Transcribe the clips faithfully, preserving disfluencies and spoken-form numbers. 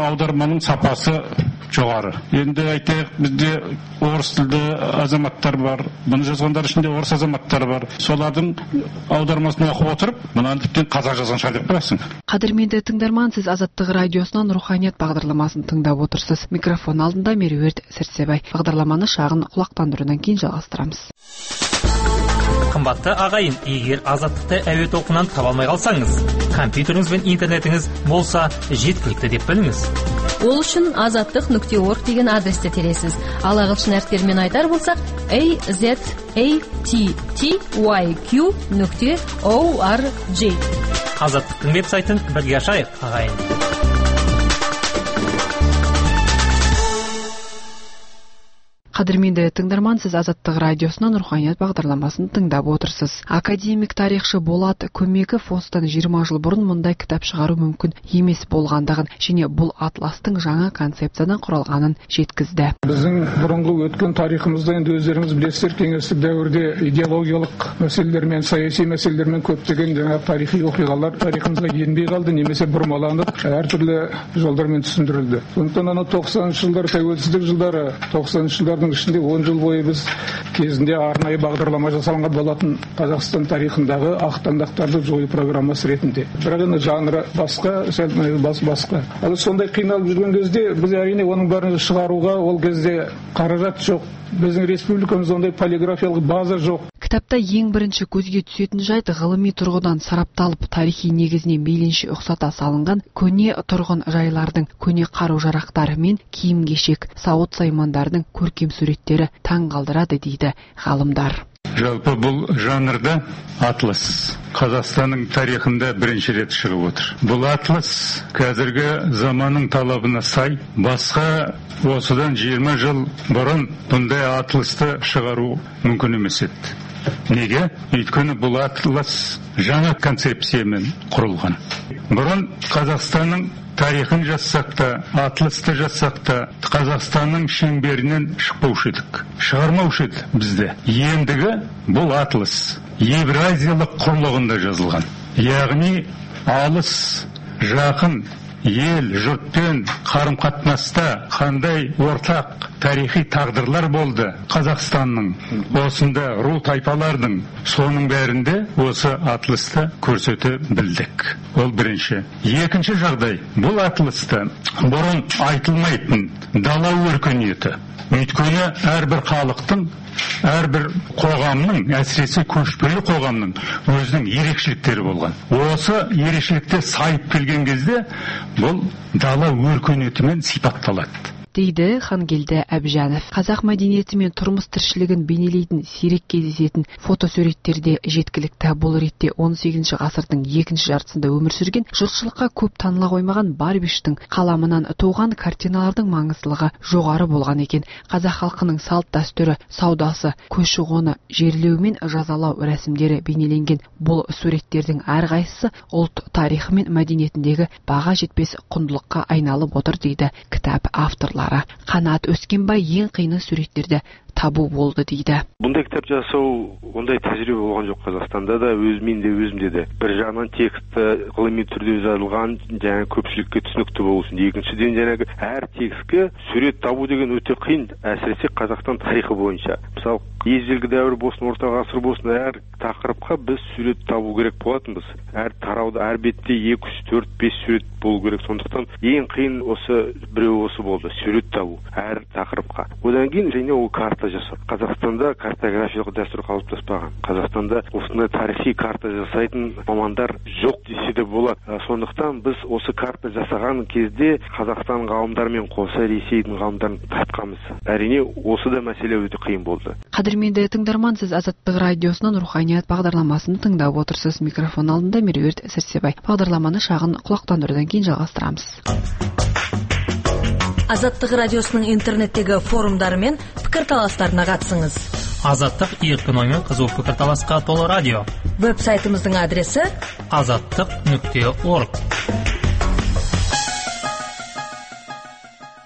аударманың сапасы жоғары. Енді айтайық, бізде орыс тілді азаматтар бар, бұны жазғандар ішінде орыс азаматтар бар. Солардың аудармасын оқып отырып, мынаны тіптен қазақ жазған шығар деп қоясың. Қадірменді тыңдарман, сіз Азаттық радиосынан Руханият бағдарламасын тыңдап отырсыз. Микрофон алдында Меруерт Сәрсебай. Бағдарламаны шағын құлақтандырудан кейін жалғастырамыз. Қымбатты ағайын, егер Азаттықты әуе толқынынан таба алмай қалсаңыз, компьютеріңіз бен интернетіңіз болса жеткілікті деп біліңіз. Ол үшін азаттық нүкте орг деген адресте тересіз. Ал ағылшын әріптерімен айтар болсақ, a z a t t y q нүкте org. Азаттықтың веб-сайтын бірге ашайық, ағайын. Қадірменді тыңдарман, сіз Азаттық радиосынан Руханият бағдарламасын тыңдап отырсыз. Академик тарихшы Болат Көмеков осыдан жиырма жыл бұрын мұндай кітап шығару мүмкін емес болғандығын және бұл атластың жаңа концепциядан құралғанын жеткізді. Біздің бұрынғы өткен тарихымызда енді өздеріңіз білесіздер, кеңестік дәуірде идеологиялық мәселелермен, саяси мәселелермен көптеген жаңа тарихи оқиғалар тарихымызға енбей қалды, немесе бұрмаланып, әртүрлі жолдармен түсіндірілді. Сондықтан ана тоқсаныншы жылдар, тәуелсіздік жылдары, тоқсаныншы жылдардың ішінде он жыл бойы біз кезінде арнайы бағдарлама жасалған болатын Қазақстан тарихындағы ақтаңдақтарды жою программасы ретінде. Бірақ енді жанры басқа, басқа. Ал сондай қиналып жүрген кезде біз әрине оның бәрін шығаруға ол кезде қаражат жоқ. Біздің республикамызда ондай полиграфиялық база жоқ. Кітапта ең бірінші көзге түсетін жайт ғылыми тұрғыдан сарапталып, тарихи негізіне мейлінше ұқсата салынған көне тұрғын жайлардың, көне қару-жарақтары мен киім-кешек, сауыт-саймандардың көркем суреттері таң қалдырады дейді ғалымдар. Жалпы бұл жанрда атлас Қазақстанның тарихында бірінші рет шығып отыр. Бұл атлас қазіргі заманның талабына сай, басқа осыдан жиырма жыл бұрын бұндай атласты шығару мүмкін емес еді. Неге? Өйткені бұл атлас жаңа концепциямен құрылған. Бұрын Қазақстанның тарихын жазсақ та, атласты жазсақ та, Қазақстанның шеңберінен шықпаушы едік. Шығармаушы еді бізде. Ендігі бұл атлас Евразиялық құрлығында жазылған. Яғни алыс, жақын ел, жұртпен қарым-қатынаста қандай ортақ тарихи тағдырлар болды Қазақстанның, осында ру тайпалардың, соның бәрінде осы атласты көрсете білдік. Ол бірінші. Екінші жағдай, бұл атласта бұрын айтылмайтын дала өркениеті. Өйткені әрбір халықтың, әрбір қоғамның, әсіресе көшпелі қоғамның өзінің ерекшеліктері болған. Осы ерекшеліктер сайып келген кезде бұл дала өркениетімен сипатталады, дейді Хангелді Әбжанов. Қазақ мәдениеті мен тұрмыс тіршілігін бейнелейтін сирек кездесетін фотосуреттерде жеткілікті. Бұл ретте он сегізінші ғасырдың екінші жартысында өмір сүрген, жұртшылыққа көп таныла қоймаған Барбиштің қаламынан туған картиналардың маңыздылығы жоғары болған екен. Қазақ халқының салт дәстүрі, саудасы, көші-қоны, жерлеу мен жазалау рәсімдері бейнеленген бұл суреттердің әрқайсысы ұлт тарихы мен мәдениетіндегі баға жетпес құндылыққа айналып отыр дейді кітап авторлары. Қанат Өскенбай ең қиыны суреттерді табу болды дейді. Бұндай кітап жасау ондай тәжірибе болған жоқ Қазақстанда да, өзімен де өзімде де. Бір жағынан тексті ғылыми түрде жазылған, жаңа көпшілікке түсінікті болсын. Екіншіден жаңағы әр текстке сурет табу деген өте қиын, әсіресе Қазақстан тарихы бойынша. Мысалы, ежелгі дәуір болсын, орта ғасыр болсын, әр тақырыпқа біз сурет табу керек болатынбыз. Әр тарауда, әр бетте екі, үш, төрт, бес сурет болу керек. Сондықтан ең қиын осы біреу осы болды, сурет табу әр тақырыпқа. Одан кейін және ол карта жасап. Қазақстанда картографиялық дәстүр қалыптаспаған. Қазақстанда осындай тарихи карта жасайтын мамандар жоқ десе де болады. Сондықтан біз осы карта жасаған кезде Қазақстан ғалымдарымен қоса Ресейдің ғалымдарын тартқанбыз. Әрине осы да мәселе өте қиын болды. Қадірменді тыңдарман, сіз Азаттық радиосынан Руханият бағдарламасын тыңдап отырсыз. Микрофон алдында Меруерт Сәрсебай. Бағдарламаны шағын құлақтандырудан кейін жалғастырамыз. Азаттық радиосының интернеттегі форумдары мен пікірталастарына қатысыңыз. Азаттық еркін оймен қызу пікірталасқа толы радио. Веб-сайтымыздың адресі азаттық нүкте орг.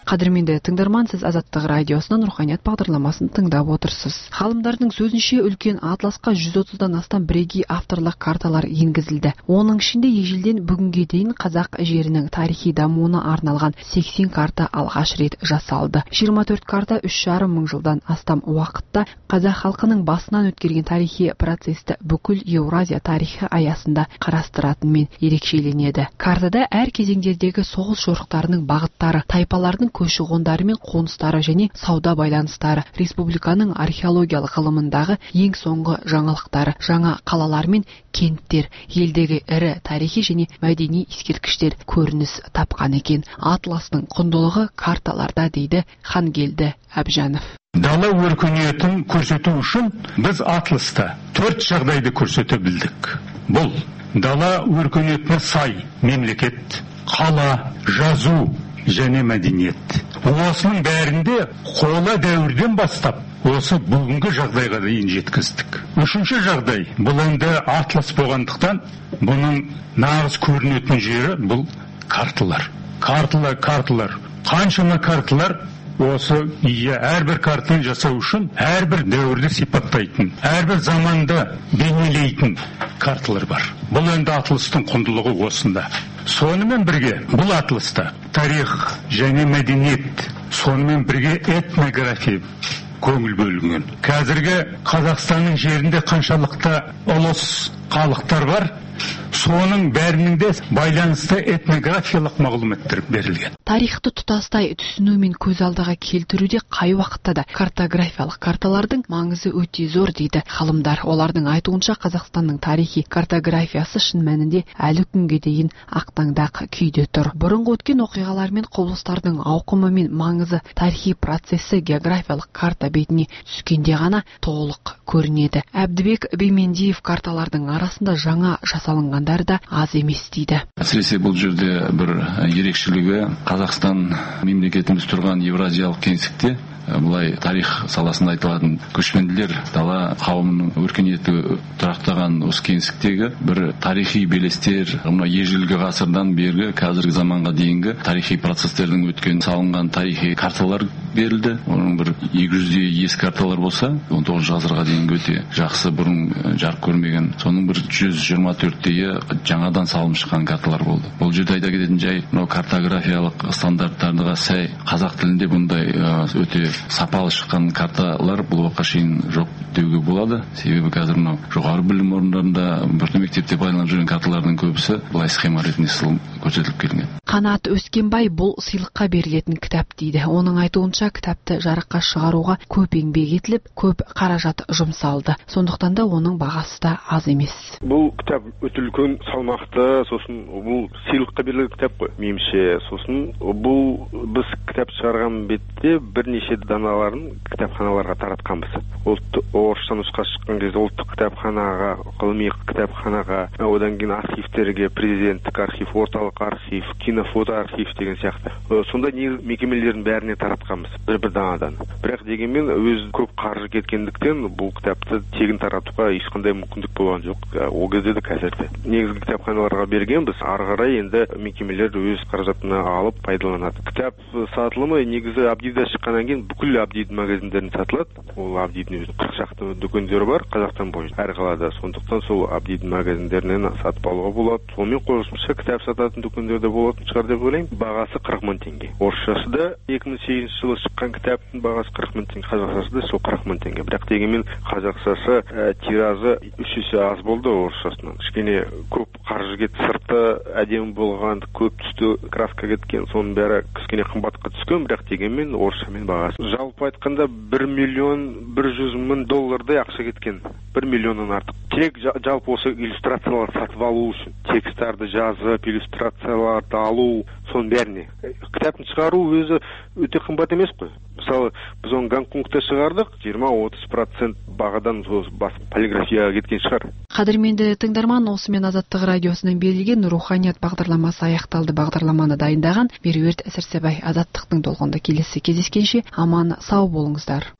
Қадірменді тыңдарман, сіз Азаттық радиосынан руханият бағдарламасын тыңдап отырсыз. Ғалымдардың сөзінше, үлкен атласқа жүз отыздан астам бірегей авторлық карталар енгізілді. Оның ішінде ежелден бүгінге дейін қазақ жерінің тарихи дамуына арналған сексен карта алғаш рет жасалды. жиырма төрт карта үш жарым мың жылдан астам уақытта қазақ халқының басынан өткерген тарихи процесті бүкіл Еуразия тарихы аясында қарастыратынмен ерекшеленеді. Картада әр кезеңдердегі соғыс жорықтарының бағыттары, тайпалардың көші-қондары мен қоныстары және сауда байланыстары, республиканың археологиялық ғылымындағы ең соңғы жаңалықтары, жаңа қалалар мен кенттер, елдегі ірі тарихи және мәдени ескерткіштер көрініс тапқан екен. Атластың құндылығы карталарда, дейді Хангелді Әбжанов. Дала өркениетін көрсету үшін біз атласта төрт жағдайды көрсете білдік. Бұл дала өркениетіне сай мемлекет, қала, жазу және мәдениет. Осының бәрінде қола дәуірден бастап осы бүгінгі жағдайға дейін жеткіздік. Үшінші жағдай, бұл енді атлас болғандықтан, бұның нағыз көрінетін жері бұл карталар. Карталар, карталар. Қаншама карталар осы иә әрбір картаны жасау үшін әрбір дәуірді сипаттайтын, әрбір заманды бейнелейтін карталар бар. Бұл енді атластың құндылығы осында. Сонымен бірге бұл атласта тарих және мәдениет, сонымен бірге этнография көңіл бөлінген. Қазіргі Қазақстанның жерінде қаншалықты ұлыс халықтар бар, соның бәрінің де байланысты этнографиялық мағлұматтар берілген. Тарихты тұтастай түсіну мен көз алдыға келтіруде қай уақытта да картографиялық карталардың маңызы өте зор, дейді ғалымдар. Олардың айтуынша, Қазақстанның тарихи картографиясы шын мәнінде әлі күнге дейін ақтаңдақ күйде тұр. Бұрынғы өткен оқиғалар мен құбылыстардың ауқымы мен маңызы тарихи процесі географиялық карта бетіне түскенде ғана толық көрінеді. Әбдібек Беймендиев карталардың арасында жаңа жасалынғандар да аз емес, дейді. Әсіресе бұл жерде бір ерекшелігі, Қазақстан мемлекетіміз тұрған Евразиялық кеңістікте былай тарих саласында айтылатын көшпенділер дала қауымының өркениеті тұрақтаған осы кеңістіктегі бір тарихи белестер, мына ежелгі ғасырдан бергі қазіргі заманға дейінгі тарихи процестердің өткен салынған тарихи карталар берілді. Оның бір екі жүздей ескі карталар болса, он тоғызыншы ғасырға дейінгі өте жақсы, бұрын жарық көрмеген. Соның бір жүз жиырма төрттейі жаңадан салынып шыққан карталар болды. Бұл жерде айта кететін жай, мынау картографиялық стандарттарға сай қазақ тілінде бұндай өте сапалы шыққан карталар бұл уақытқа шейін жоқ деуге болады. Себебі қазір мынау жоғары білім орындарында, бірінші мектепте пайдаланып жүрген карталардың көбісі былай схема ретінде көрсетіліп келген. Қанат Өскенбай бұл сыйлыққа берілетін кітап, дейді. Оның айтуынша, кітапты жарыққа шығаруға көп еңбек етіліп, көп қаражат жұмсалды. Сондықтан да оның бағасы да аз емес. Бұл кітап өте үлкен салмақты, сосын бұл сыйлыққа берілген кітап қой, меніңше. Сосын бұл біз кітап шығарған бетте бірнеше даналарын кітапханаларға таратқанбыз. Орысша нұсқа шыққан кезде ұлттық кітапханаға, ғылыми кітапханаға, одан кейін архивтерге, президенттік архив, орталық архив, кинофото архив деген сияқты. Сонда мекемелердің бәріне таратқанбыз, бір-бір данадан. Бірақ дегенмен өз көп қаржы кеткендіктен бұл кітапты тегін таратуға ешқандай мүмкіндік болған жоқ. Ол кезде де қазірде. Негізгі кітапханаларға бергенбіз, ары қарай енді мекемелер өз қаражатына алып пайдаланады. Кітап сатылымы негізі Абдида шыққаннан кейін бүкіл Абдидің магазиндерін сатылады. Ол Абдидің өзінің қырық шақты дүкендері бар Қазақстан бойынша әр қалада. Сондықтан сол Абдидің магазиндерінен сатып алуға болады. Сонымен қосымша кітап сататын дүкендерде болатын шығар деп ойлаймын. Бағасы қырық мың теңге. Орысшасы да екі мың сегізінші жылы шыққан кітаптың бағасы қырық мың теңге, қазақшасы да сол қырық мың теңге. Бірақ дегенмен қазақшасы ә, тиражы үш есе аз болды орысшасынан. Кішкене көп қаржы кетті, сырты әдемі болған, көп түсті краска кеткен, соның бәрі кішкене қымбатқа түскен, бірақ дегенмен орысшамен бағасы. Жалпы айтқанда бір миллион бір жүз мың доллардай ақша кеткен. бір миллионнан артық. Тек жалпы осы иллюстрацияларды сатып алу үшін, текстарды жазып, иллюстрацияларды алу, соның бәріне. Кітаптың шығару өзі өте қымбат емес қой. Мысалы, біз оны Гонконгта шығардық, жиырма отыз процент бағадан басып полиграфияға кеткен шығар. Қадірменді тыңдарман, осымен Азаттық радиосынан берілген руханият бағдарламасы аяқталды. Бағдарламаны дайындаған Меруерт Сәрсебай. Азаттықтың толқынында келесі кездескенше аман сау болыңыздар.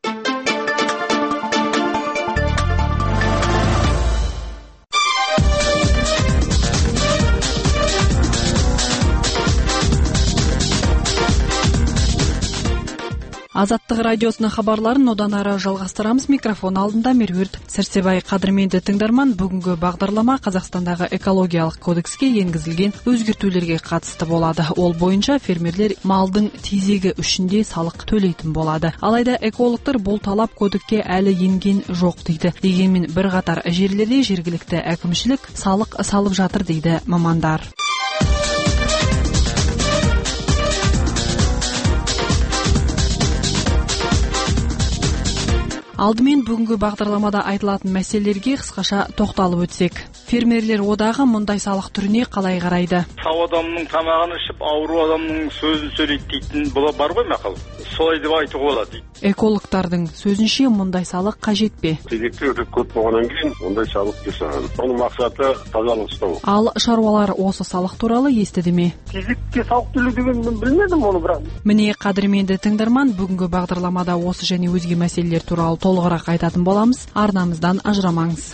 Азаттық радиосының хабарларын одан ары жалғастырамыз. Микрофон алдында Меруерт Сәрсебай. Қадірменді тыңдарман, бүгінгі бағдарлама Қазақстандағы экологиялық кодекске енгізілген өзгертулерге қатысты болады. Ол бойынша фермерлер малдың тезегі үшінде салық төлейтін болады. Алайда экологтар бұл талап кодекске әлі енген жоқ дейді. Дегенмен бір қатар жерлерде жергілікті әкімшілік салық салып жатыр дейді мамандар. Алдымен бүгінгі бағдарламада айтылатын мәселелерге қысқаша тоқталып өтсек. Фермерлер одағы мұндай салық түріне қалай қарайды? Сау адамның тамағын ішіп, ауру адамның сөзін сөйлейді дейтін бұл бар ғой мақал. Солай деп айтуға болады дейді. Экологтардың сөзінше мұндай салық қажет пе? Кезекте өте көп болғаннан кейін мұндай салық жасаған. Оның мақсаты тазалық ұстау. Ал шаруалар осы салық туралы естіді ме? Кезекте салық төлеу деген мен білмедім оны бірақ. Міне қадірменді тыңдарман, бүгінгі бағдарламада осы және өзге мәселелер туралы толығырақ айтатын боламыз. Арнамыздан ажырамаңыз.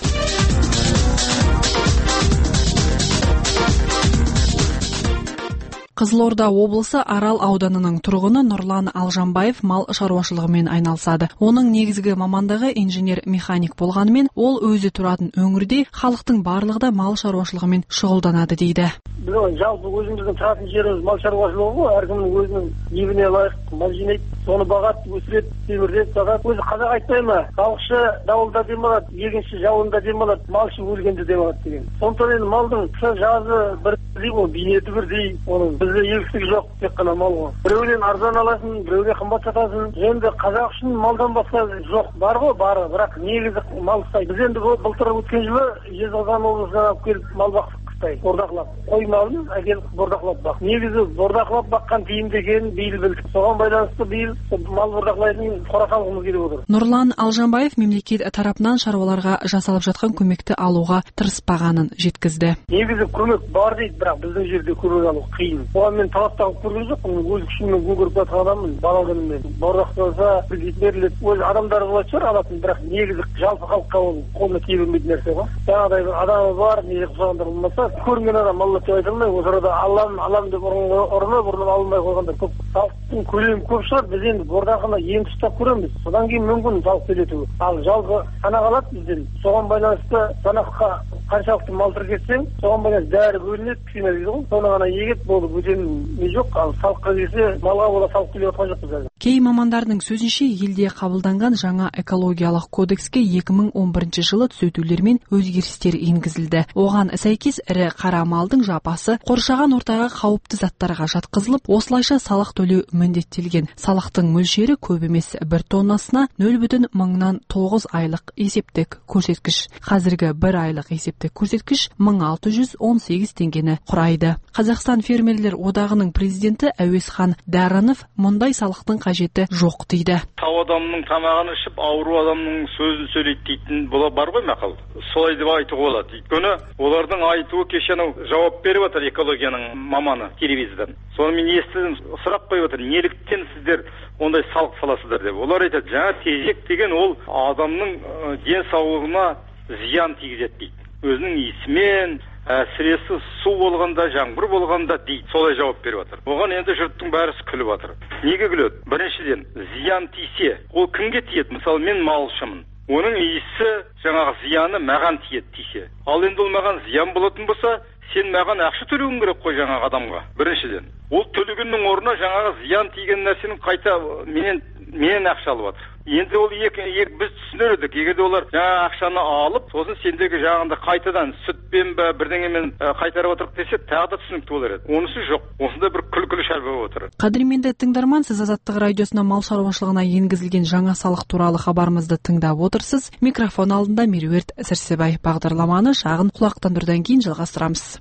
Қызылорда облысы Арал ауданының тұрғыны Нұрлан Алжанбаев мал шаруашылығымен айналысады. Оның негізгі мамандығы инженер-механик болғанымен, ол өзі тұратын өңірде халықтың барлығы да мал шаруашылығымен шұғылданады дейді. Жалпы өзіміздің тұратын жеріміз мал шаруашылығы ғой, әркімнің өзінің ебіне лайық мал жинайды, соны бағады, өсіреді, темірден сатады. Өзі қазақ айтпай ма, халықшы дауылда демалады, егінші жауында демалады, малшы өлгенде демалады деген. Сондықтан енді малдың жазы бірдей ғой, бейнеті бірдей, оның бізде егістік жоқ, тек қана мал ғой. Біреуден арзан аласың, біреуге қымбат сатасың. Енді қазақ үшін малдан басқа жоқ, бар ғой, бары, бірақ негізі мал ұстайды. Біз енді былтыр өткен жылы Жезқазған облысынан алып келіп мал бақтық. Бордақылап қой малын әкеліп бордақылап бақ. Негізі бордақылап баққан тиімді екенін биыл білдік. Соған байланысты биыл мал бордақылайтын қора салғымыз келіп отыр. Нұрлан Алжанбаев мемлекет тарапынан шаруаларға жасалып жатқан көмекті алуға тырыспағанын жеткізді. Негізі көмек бар дейді, бірақ біздің жерде көмек алу қиын. Оған мен талап тағып көрген жоқпын. Өз күшіммен көтеріп жатқан адаммын, бала күнімнен. Бордақыласа беріледі. Өз адамдар болады шығар алатын, бірақ негізі жалпы халыққа ол қолына тие бермейтін нәрсе ғой. Жаңағыдай адамы бар, не қылғандар болмаса көрген адам алла деп айта алмай, осы арада алам алам деп ұрынып ұрынып алынбай қойғандар көп. Салықтың көлемі көп шығар, біз енді бордақыны ем ұстап көреміз. Содан кейін мүмкін салық төлету. Ал жалпы санақ алады бізден. Соған байланысты санаққа қаншалықты мал тіркетсең, соған байланысты дәрі бөлінеді, кішкене дейді ғой. Соны ғана егет болды, бөтен не жоқ. Ал салыққа келсе, малға бола салық төлеп отқан жоқпыз әлі. Кей мамандардың сөзінше, елде қабылданған жаңа экологиялық кодекске екі мың он бірінші жылы түзетулер мен өзгерістер енгізілді. Оған сәйкес ірі қара малдың жапасы қоршаған ортаға қауіпті заттарға жатқызылып, осылайша салық төлеу міндеттелген. Салықтың мөлшері көп емес, бір тоннасына нөл бүтін мыңнан тоғыз айлық есептік көрсеткіш. Қазіргі бір айлық есептік көрсеткіш мың алты жүз он сегіз теңгені құрайды. Қазақстан фермерлер одағының президенті Әуесхан Дәрінов мұндай салықтың қажеті жоқ дейді. Сау адамның тамағын ішіп, ауру адамның сөзін сөйлейді дейтін бұл бар ғой мақал. Солай деп айтуға болады. Өйткені олардың айтуы кеше жауап беріп отыр экологияның маманы телевизордан. Соны мен естідім, сұрақ қойып отыр, неліктен сіздер ондай салық саласыздар деп. Олар айтады, жаңа тезек деген ол адамның денсаулығына зиян тигізеді дейді. Өзінің исімен, әсіресі су болғанда, жаңбыр болғанда дейді. Солай жауап беріп отыр. Оған енді жұрттың бәрі күліп отыр. Неге күледі? Біріншіден, зиян тисе, ол кімге тиеді? Мысалы, мен малшымын. Оның иісі жаңағы зияны маған тиеді тисе. Ал енді ол маған зиян болатын болса, сен маған ақша төлеуің керек қой жаңағы адамға. Біріншіден. Ол төлегеннің орнына жаңағы зиян тиген нәрсенің қайта менен менен ақша алып отыр. Енді ол екі, екі біз түсінер едік. Егер де олар жаңа ақшаны алып, сосын сендегі жаңағында қайтадан сүтпен бе бірдеңемен қайтарып отырып десе, тағы да түсінікті болар еді. Онысы жоқ. Осында бір күлкілі шәл болып отыр. Қадірменді тыңдарман, сіз Азаттық радиосына мал шаруашылығына енгізілген жаңа салық туралы хабарымызды тыңдап отырсыз. Микрофон алдында Меруерт Сәрсебай. Бағдарламаны шағын құлақтандырудан кейін жалғастырамыз.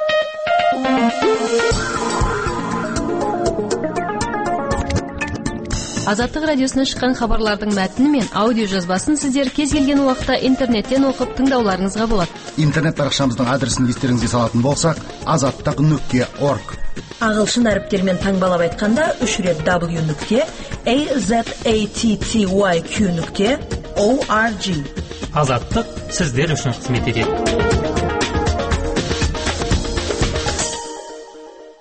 Азаттық радиосына шыққан хабарлардың мәтіні мен аудио жазбасын сіздер кез келген уақытта интернеттен оқып тыңдауларыңызға болады. Интернет парақшамыздың адресін естеріңізге салатын болсақ, азаттық нүкте орг. Ағылшын әріптермен таңбалап айтқанда үш рет w нүкте azattyq нүкте org. Азаттық сіздер үшін қызмет етеді.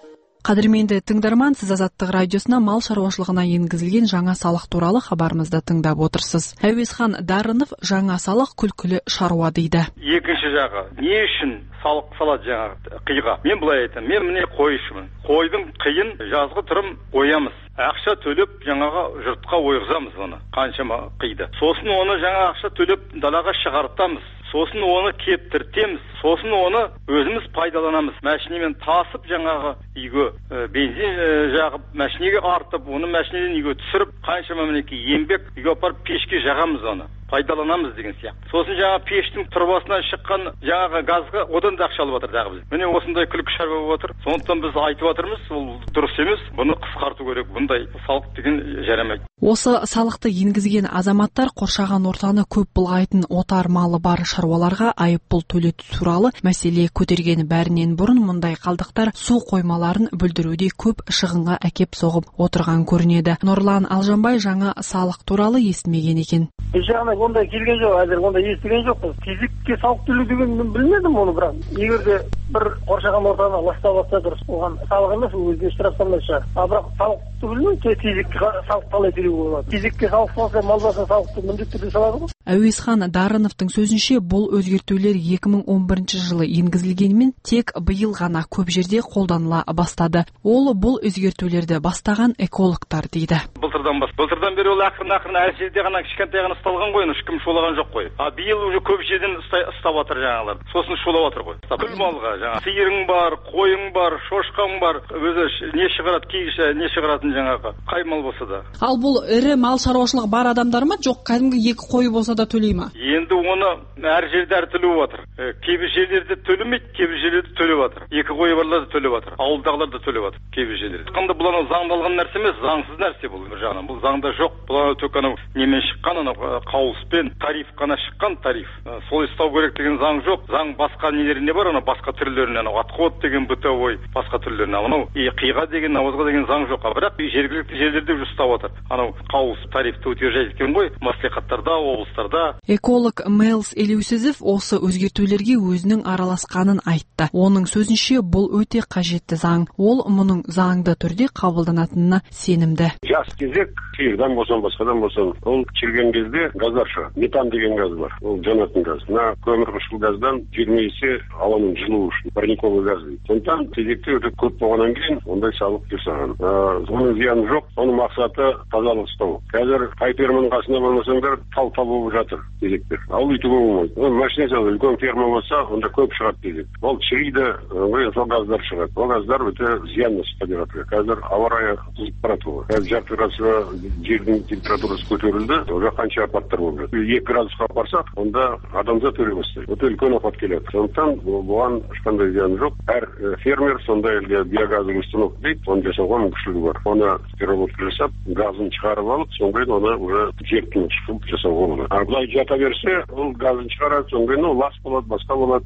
Қадірменді тыңдарман, сіз Азаттық радиосына мал шаруашылығына енгізілген жаңа салық туралы хабарымызды тыңдап отырсыз. Әуезхан Дарынов жаңа салық күлкілі шаруа дейді. Екінші жағы, не үшін салық салады жаңағы қиға? Мен былай айтамын, мен міне қойшымын. Қойдың қиын жазғы тұрым қоямыз. Ақша төлеп жаңаға жұртқа ойғызамыз оны, қаншама қиды. Сосын оны жаңа ақша төлеп далаға шығартамыз. Сосын оны кептіртеміз. Сосын оны өзіміз пайдаланамыз. Мәшинемен тасып жаңағы үйге ә, бензин ә, жағып, мәшинеге артып, оны мәшинеден үйге түсіріп, қаншама мінекей еңбек үйге апарып пешке жағамыз оны. Пайдаланамыз деген сияқты. Сосын жаңа пештің тұрбасынан шыққан жаңағы газға одан да ақша алып отыр дағы біз. Міне осындай күлкі шаруа болып отыр. Сондықтан біз айтып отырмыз, ол дұрыс емес. Бұны қысқарту керек. Бұндай салық деген жарамайды. Осы салықты енгізген азаматтар қоршаған ортаны көп былғайтын отар малы бар шаруаларға айыппұл төлету туралы мәселе көтерген. Бәрінен бұрын мұндай қалдықтар су қоймаларын бүлдіруде көп шығынға әкеп соғып отырған көрінеді. Нұрлан Алжанбай жаңа салық туралы естімеген екен. Ондай келген жоқ, әзір ондай естіген жоқпыз. Тезекке салық төлеу деген мен білмедім оны, бірақ егер де бір қоршаған ортаны ластап жатса дұрыс, оған салық емес, өзіне штраф салмайша. А бірақ салықты білмеймін, тезекке салық қалай төлеуге болады. Тезекке салық салса, мал басына салықты міндетті түрде салады ғой. Әуезхан Дарыновтың сөзінше, бұл өзгертулер екі мың он бірінші жылы енгізілгенімен тек биыл ғана көп жерде қолданыла бастады. Ол бұл өзгертулерді бастаған экологтар дейді. Былтырдан бас, былтырдан бері ол ақырын-ақырын әр жерде ғана кішкентай ғана ұсталған ғой, ешкім шулаған жоқ қой. А биыл уже көп жерден ұстап жатыр жаңағылар. Сосын шулап жатыр ғой. Күл малға жаңа сиырың бар, қойың бар, шошқаң бар, өзі не шығарады, кейше не шығаратын жаңағы қай мал болса да. Ал бұл ірі мал шаруашылығы бар адамдар ма, жоқ кәдімгі екі қойы болса да төлей ма? Енді оны әр жерде әр төлеп жатыр. Кейбір жерлерде төлемейді, кейбір жерлерде төлеп жатыр. Екі қойы барлар да төлеп жатыр. Ауылдағылар да төлеп жатыр кейбір жерлерде. Қандай бұл анау заңдалған нәрсе емес, заңсыз нәрсе бұл бір жағынан. Бұл заңда жоқ. Бұл тек анау немен шыққан, анау қаулыспен тариф қана шыққан тариф. Сол ұстау керек деген заң жоқ. Заң басқа нелерінде бар, анау басқа түрлеріне, анау отход деген бытовой басқа түрлеріне. Анау қиға деген, навозға деген заң жоқ. Бірақ жергілікті жерлерде ұстап жатыр. Анау қаулыс тарифті утверждать еткен ғой, маслихаттарда, облыстарда. Эколог Мэлс Елеусізов осы өзгертулерге өзінің араласқанын айтты. Оның сөзінше, бұл өте қажетті заң. Ол мұның заңды түрде қабылданатынына сенімді. Жас тезек, сиырдан болсын, басқадан болсын, ол шірген кезде газдар шығады. Метан деген газ бар. Ол жанатын газ. Мына көмірқышқыл газдан жиырма есе ауаның жылуы үшін парниковый газ дейді. Сондықтан тезекте өте көп болғаннан кейін ондай салық жасаған. Оның зияны жоқ. Оның мақсаты тазалық ұстау. Қазір қай ферманың қасында болмасаңдар, тал-тал болып жатыр тезектер. Ал үйтуге болмайды. Ол машина салады, үлкен ферма болса, онда көп шығады тезек. Ол шіриді, сол газдар шығады. Ол газдар өте зиянды табиғатқа. Қазір ауа райы қызып барады ғой. Қазір жарты градусқа жердің температурасы көтерілді, уже қанша апаттар болып жатыр. екі градусқа барсақ, онда адамзат өле бастайды. Өте үлкен апат келеді. Сондықтан бұған ешқандай зияны жоқ. Әр фермер сондай елге биогазовый установка дейді, оны жасауға мүмкіншілігі бар. Оны переработка жасап, газын шығарып алып, содан кейін оны уже жертін шығып жасауға болады. А былай жата берсе, ол газын шығарады, содан кейін ол лас болады, басқа болады,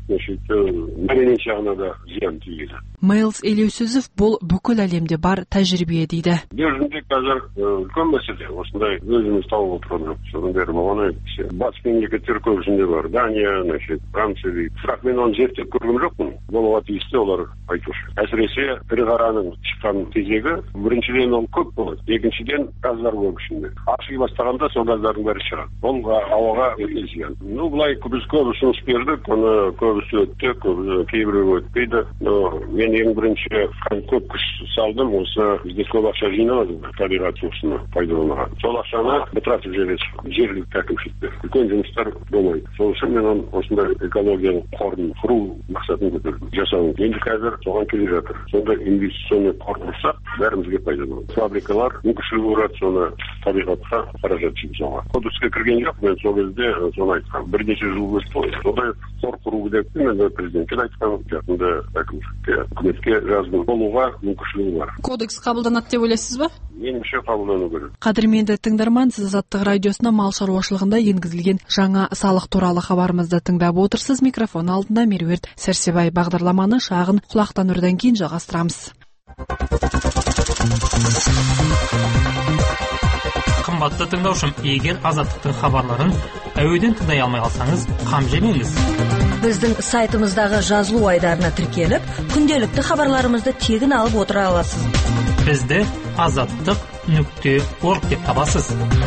мәдени жағына да зиян тигізеді. Мэлс Елеусізов бұл бүкіл әлемде бар тәжірибе дейді. Дүниежүзінде қазір үлкен мәселе, осындай өзіміз тауып отырған жоқ. Содан бері болғаны батыс мемлекеттер көбісінде бар. Дания, значит, Франция дейді. Бірақ мен оны зерттеп көрген жоқпын. Болуға тиісті олар айтушы. Әсіресе ірі қараның шыққан тезегі біріншіден ол көп болады. Екіншіден газдар болып ішінде. Аши бастағанда сол газдардың бәрі шығады. Ол ауаға өте зиян. Ну, былай біз көп ұсыныс бердік, оны көбісі өтті, кейбіреуі өтпейді. Мен ең бірінші көп күш салдым, осы бізде көп ақша жиналады табиғат жұмысына пайдалануға. Сол ақшаны бытыратып жібереді жергілікті әкімшілікте. Үлкен жұмыстар болмайды. Сол үшін мен осындай экологияның қорын құру мақсатын көтердім. Жасауым. Енді қазір соған келе жатыр. Сонда инвестиционный қор құрсақ, бәрімізге пайда болады. Фабрикалар мүмкіншілігі болады соны табиғатқа қаражат жұмсауға. Кодекске кірген жоқ, мен сол кезде соны айтқам. Бірнеше жыл өтті. Сондай қор құру керек мен президентке айтқам, жақында әкімшілікке, үкіметке жаздым. Болуға мүмкіншілігі бар. Кодекс қабылданады деп ойлайсыз ба? Меніңше қабылдану керек. Қадірменді тыңдарман, сіз Азаттық радиосына мал шаруашылығында енгізілген жаңа салық туралы хабарымызды тыңдап отырсыз. Микрофон алдында Меруерт Сәрсебай. Бағдарламаны шағын құлақтанырдан кейін жалғастырамыз. Қымбатты тыңдаушым, егер Азаттықтың хабарларын әуеден тыңдай алмай қалсаңыз, қам жемеңіз. Біздің сайтымыздағы жазылу айдарына тіркеліп, күнделікті хабарларымызды тегін алып отыра аласыз. Бізді азаттық нүкте орг деп табасыз.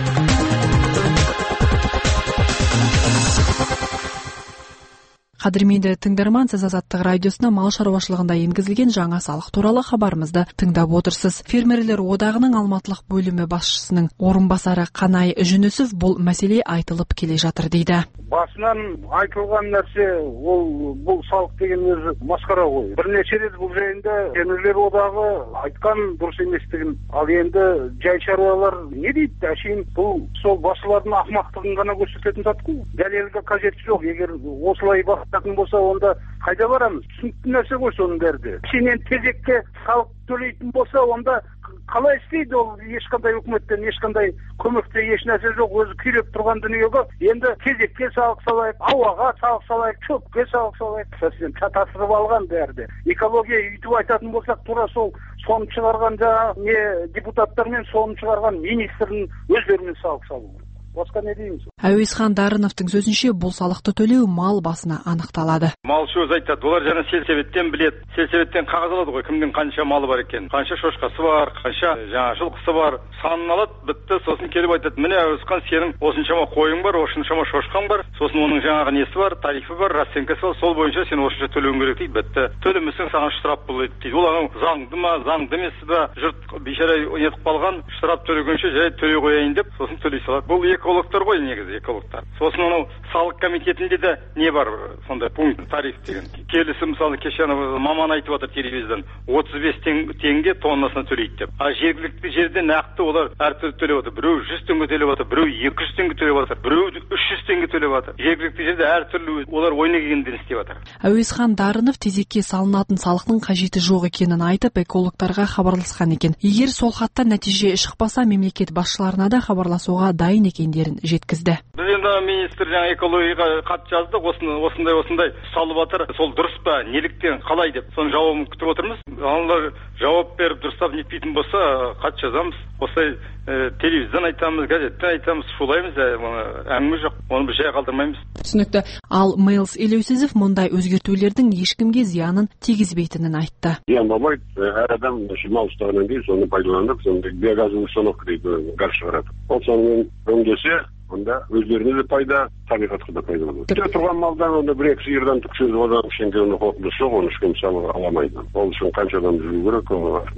Қадірменді тыңдарман, сіз Азаттық радиосына мал шаруашылығында енгізілген жаңа салық туралы хабарымызды тыңдап отырсыз. Фермерлер одағының Алматылық бөлімі басшысының орынбасары Қанай Жүнісов бұл мәселе айтылып келе жатыр дейді. Басынан айтылған нәрсе, ол бұл салық деген өзі масқара ғой. Бірнеше рет бұл жайында фермерлер одағы айтқан дұрыс еместігін. Ал енді жай шаруалар не дейді? Әшейін бұл сол басшылардың ақымақтығын ғана көрсететін зат қой. Дәлелге қажеті жоқ. Егер осылай бастатын болса, онда қайда барамыз? Түсінікті нәрсе ғой соның бәрі де. Сенен тезекке салық төлейтін болса, онда қалай істейді? Ол ешқандай үкіметтен ешқандай көмекте еш нәрсе жоқ. Өзі күйреп тұрған дүниеге енді кезекке салық салайық, ауаға салық салайық, шөпке салық салайық. Сен шатастырып алған бәрі де. Экология үйтіп айтатын болсақ, тура сол соны шығарған жаңағы не депутаттар мен соны шығарған министрдің өздеріне салық салу. Басқа не дейміз? Әуезхан Дарыновтың сөзінше, бұл салықты төлеу мал басына анықталады. Малшы өзі айтады, олар жаңа сельсоветтен біледі. Сельсоветтен қағаз алады ғой, кімдің қанша малы бар екен, қанша шошқасы бар, қанша жаңа жылқысы бар. Санын алады, бітті, сосын келіп айтады, міне Әуезхан, сенің осыншама қойың бар, осыншама шошқаң бар, сосын оның жаңағы несі бар, тарифі бар, расценкасы бар, сол бойынша сен осынша төлеуің керек дейді, бітті. Төлемесең саған штраф болады дейді. Ол анау заңды ма, заңды емес па, жұрт бейшара нетіп қалған, штраф төлегенше жай төлей қояйын деп, сосын төлей салады. Бұл экологтар ғой, негізі экологтар. Сосын анау салық комитетінде де не бар, сондай пункт, тариф деген. Келісім, мысалы, кеше маман айтып отыр телевизордан, отыз бес теңге тоннасына төлейді деп. А жергілікті жерде нақты олар әртүрлі төлеп отыр. Біреу жүз теңге төлеп отыр, біреу екі жүз теңге төлеп отыр, біреу үш жүз теңге төлеп отыр. Жергілікті жерде әртүрлі олар ойына келгендерін істеп отыр. Әуезхан Дарынов тезекке салынатын салықтың қажеті жоқ екенін айтып, экологтарға хабарласқан екен. Егер сол хаттан нәтиже шықпаса, мемлекет басшыларына да хабарласуға дайын екендерін жеткізді. Біз енді министр жаңа экологияға хат жаздық, осындай осындай салып жатыр, сол дұрыс па, неліктен, қалай деп, соның жауабын күтіп отырмыз. Аналар жауап беріп дұрыстап нетпейтін болса, хат жазамыз. Осылай телевизордан айтамыз, газеттен айтамыз, шулаймыз, әңгіме жоқ, оны біз жай қалдырмаймыз. Түсінікті. Ал Мейлс Елеусізов мұндай өзгертулердің ешкімге зиянын тигізбейтінін айтты. Зиян болмайды, әр адам мал ұстағаннан кейін соны пайдаланып, соны биогазовый установка дейді, газ шығарады. Ол сонымен өңдесе, онда өздеріне де пайда, табиғатқа да пайда болады. Күте тұрған малдан онда бір екі сиырдан түксіз одан ішенге оны қорқыныш жоқ, оны ешкім мысалы аламайды. Ол үшін қанша адам жүру керек,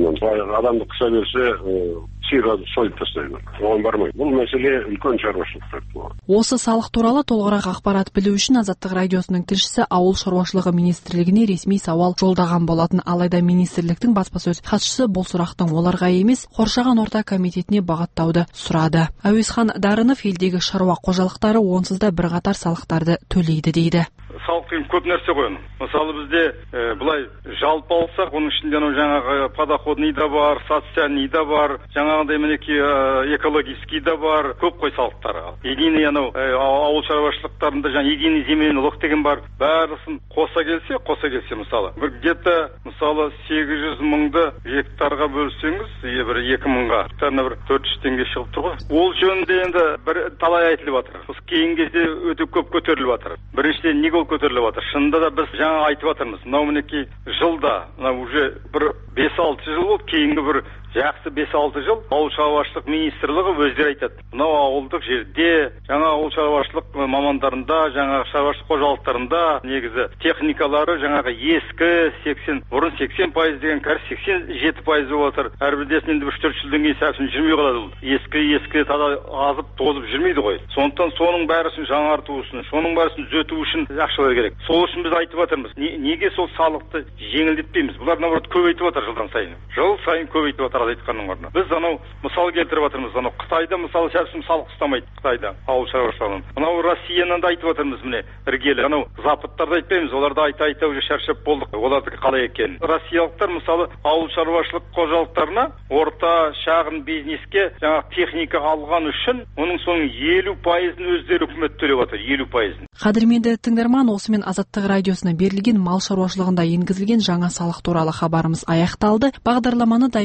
адамды қыса берсе, сиырға сойып тастайды. Оған бармайды. Бұл мәселе үлкен шаруашылықтар. Осы салық туралы толығырақ ақпарат білу үшін Азаттық радиосының тілшісі Ауыл шаруашылығы министрлігіне ресми сауал жолдаған болатын. Алайда министрліктің баспасөз хатшысы бұл сұрақтың оларға емес, қоршаған орта комитетіне бағыттауды сұрады. Әуезхан Дарынов елдегі шаруа қожалықтары онсыз да бірқатар салықтарды төлейді дейді. Салық деген көп нәрсе ғой. Мысалы бізде ә, былай жалпы алсақ, оның ішінде жаңағы подоходный да бар, социальный да бар, жаңағыдай мінекей экологический да бар, көп қой салықтар. Единый анау ауыл шаруашылықтарында жаңа единый земельный налог деген бар. Бәрісін қоса келсе, қоса келсе мысалы, бір где-то мысалы сегіз жүз мыңды гектарға бөлсеңіз, бір екі мыңға, гектарына бір төрт жүз теңге шығып тұр ғой. Ол жөнінде енді бір талай айтылып жатыр. Осы кейінгі кезде өте көп көтеріліп жатыр. Біріншіден неге ол көтеріліп жатыр? Шынында да біз жаңа айтып жатырмыз. Мынау мінекей жылда, мынау уже бір бес алты жыл болды, кейінгі бір жақсы бес алты жыл ауыл шаруашылық министрлігі өздері айтады. Мынау ауылдық жерде, жаңа ауыл шаруашылық мамандарында, жаңа шаруашылық қожалықтарында негізі техникалары жаңағы ескі сексен, бұрын сексен пайыз деген қазір сексен жеті пайыз болып отыр. Әрбірдесін енді үш төрт жылдан кейін сәпсін жүрмей қалады. Ескі ескі тада азып тозып жүрмейді ғой. Сондықтан соның бәрісін жаңарту үшін, соның бәрісін түзету үшін ақшалар керек. Сол үшін біз айтып жатырмыз. Неге сол салықты жеңілдетпейміз? Бұлар наоборот көбейтіп жатыр жылдан сайын. Жыл сайын көбейтіп жатыр айтқанның орнына. Біз анау мысал келтіріп жатырмыз. Анау Қытайда мысалы шәршім салық ұстамайды Қытайда ауыл шаруашылығын. Анау Россияны да айтып жатырмыз міне іргелі. Анау западтарды айтпаймыз. Оларды айта айта уже шаршап болдық. Олардікі қалай екенін. Россиялықтар мысалы ауыл шаруашылық қожалықтарына, орта шағын бизнеске жаңа техника алған үшін оның соның елу пайызын өздері үкімет төлеп жатыр. елу пайызын. Қадірменді тыңдарман, осымен Азаттық радиосына берілген мал шаруашылығында енгізілген жаңа салық туралы хабарымыз аяқталды. Бағдарламаны дайындаған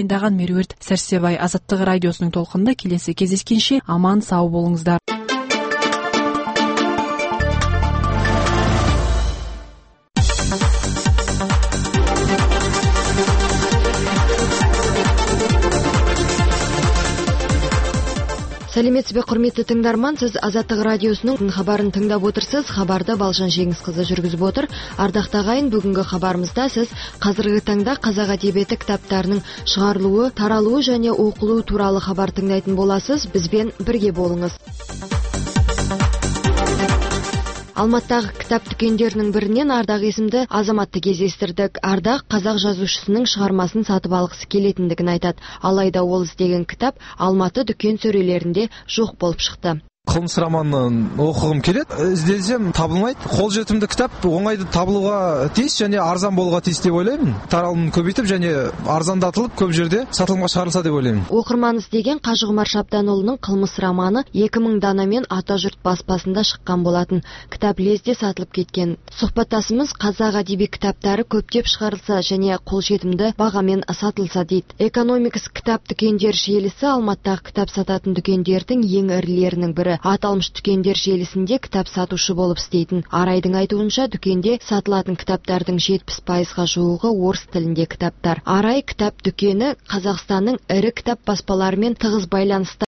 Меруерт Сәрсебай. Азаттық радиосының толқынында келесі кездескенше аман сау болыңыздар. Сәлеметсіз бе, құрметті тыңдарман, сіз Азаттық радиосының хабарын тыңдап отырсыз. Хабарды Балжан Жеңісқызы жүргізіп отыр. Ардақты ағайын, бүгінгі хабарымызда сіз қазіргі таңда қазақ әдебиеті кітаптарының шығарылуы, таралуы және оқылуы туралы хабар тыңдайтын боласыз. Бізбен бірге болыңыз. Алматыдағы кітап дүкендерінің бірінен Ардақ есімді азаматты кездестірдік. Ардақ қазақ жазушысының шығармасын сатып алғысы келетіндігін айтады. Алайда ол іздеген кітап Алматы дүкен сөрелерінде жоқ болып шықты. Қылмыс романын оқығым келеді. Іздесем табылмайды. Қолжетімді кітап оңайды табылуға тиіс және арзан болуға тиіс деп ойлаймын. Таралымын көбейтіп және арзандатылып көп жерде сатылымға шығарылса деп ойлаймын. Оқырман іздеген Қажығұмар Шабданұлының Қылмыс романы екі мың данамен Атажұрт баспасында шыққан болатын. Кітап лезде сатылып кеткен. Сұхбаттасымыз қазақ әдеби кітаптары көптеп шығарылса және қолжетімді бағамен сатылса дейді. Экономикс кітап дүкендер желісі Алматыдағы кітап сататын дүкендердің ең ірілерінің бірі. Аталмыш дүкендер желісінде кітап сатушы болып істейтін Арайдың айтуынша, дүкенде сатылатын кітаптардың жетпіс пайызға жуығы орыс тілінде кітаптар. Арай кітап дүкені Қазақстанның ірі кітап баспаларымен тығыз байланысты.